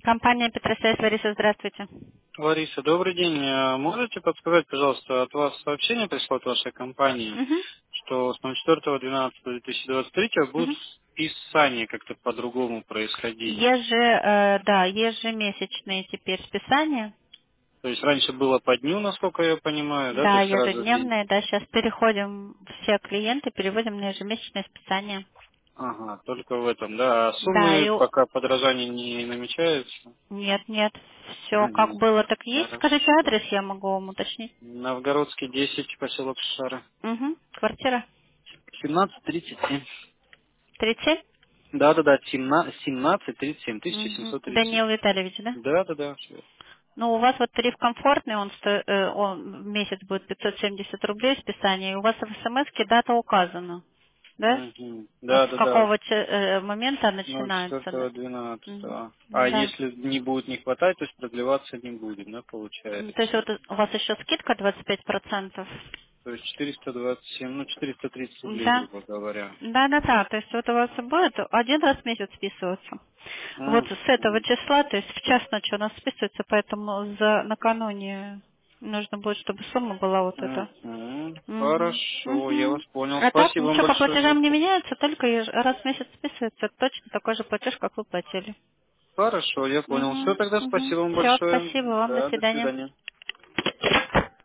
Компания Петросвязь, Лариса, здравствуйте. Лариса, добрый день. Можете подсказать, пожалуйста, от вас сообщение пришло от вашей компании, Мгм, что с 04.12.2023 будет мгм. списание как-то по-другому происходить. Да, ежемесячные теперь списания. То есть раньше было по дню, насколько я понимаю, да, то Да, есть сразу в день. ежедневные, да, сейчас переходим, все клиенты переводим на ежемесячное списание. Ага, только в этом, да. А Да, суммы пока подражания не намечаются. нет, все как Угу. было, так есть. Скажите Хорошо. адрес, я могу вам уточнить. Новгородский 10, поселок Шара. Угу. Квартира 1737. 37? Да, 1737, Угу. 1737. Даниил Витальевич, да? Да. Ну, у вас вот тариф комфортный, он в месяц будет 570 рублей списание, и у вас в смс-ке дата указана, да? Мгм. С Да. какого момента Ну, начинается, да? четвертого Мгм. 12. А Да. если не будет не хватать, то есть продлеваться не будет, да, То есть получается? вот у вас еще скидка 25%? То есть 427, ну, 430 рублей, Да. грубо говоря. Да. То есть вот у вас будет один раз в месяц списываться. Вот с этого Мгм. числа, то есть в час ночи у нас списывается, поэтому за накануне нужно будет, чтобы сумма была вот эта. Мгм. Хорошо, я Мгм. вас понял. А так Спасибо вам ничего по большое за платежам не это. меняется, только раз в месяц списывается точно такой же платеж, как вы платили. Хорошо, я понял. Все, тогда спасибо вам Все, большое. спасибо вам, до Да, до свидания. свидания.